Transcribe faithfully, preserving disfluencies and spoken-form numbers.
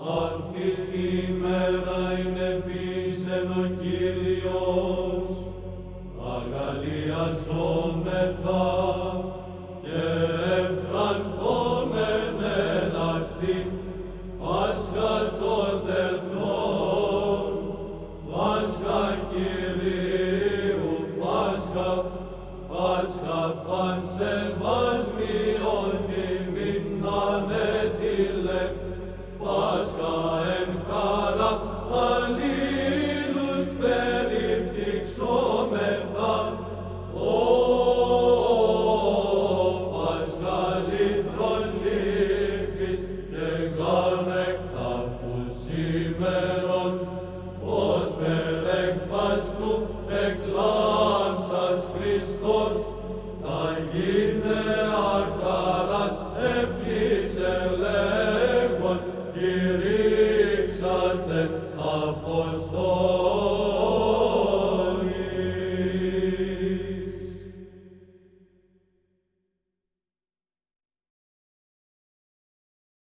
Αυτή η μέρα είναι πίσεν ο Κύριος, αγαλιαζόμεθα και ευφρανθόμεν εν αυτή, Πάσχα των τεχνών, Πάσχα Κυρίου, Πάσχα, Πάσχα πανσεβασμιον ημίν ανέτειλε, Πάσχα εν χαρά αλλήλους περιπτυξόμεθα, Ω Πάσχα λύτρων λύπης και γαρνεκτάφους σήμερον, ως περεκπαστού εκλάμψας Χριστός, τα γυναία χαράς έπλησε λέγον, κηρύξατε Αποστόλοι.